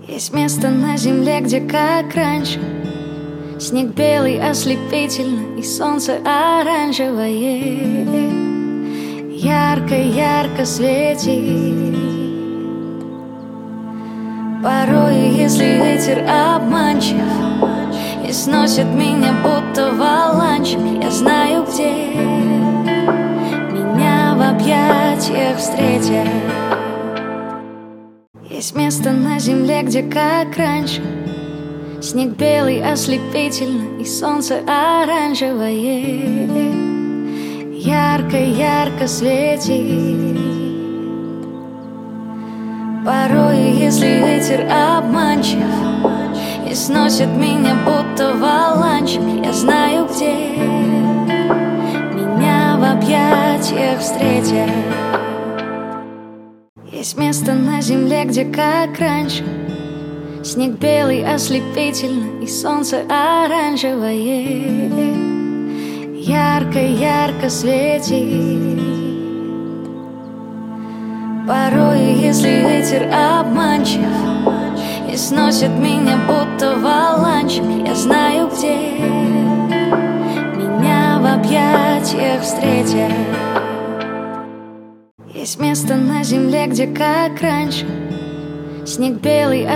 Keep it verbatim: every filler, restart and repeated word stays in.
Есть место на земле, где как раньше снег белый, ослепительно, и солнце оранжевое ярко-ярко светит. Порой, если ветер обманчив и сносит меня будто валанчик, я знаю, где меня в объятиях встретят. Есть место на земле, где как раньше снег белый, ослепительно, и солнце оранжевое ярко-ярко светит. Порой, если ветер обманчив и сносит меня будто валанчик, я знаю, где меня в объятиях встретят. Есть место на земле, где как раньше снег белый, ослепительно, и солнце оранжевое ярко-ярко светит. Порой, если ветер обманчив и сносит меня будто валанчик, я знаю, где меня в объятиях встретят. Есть место на земле, где как раньше снег белый,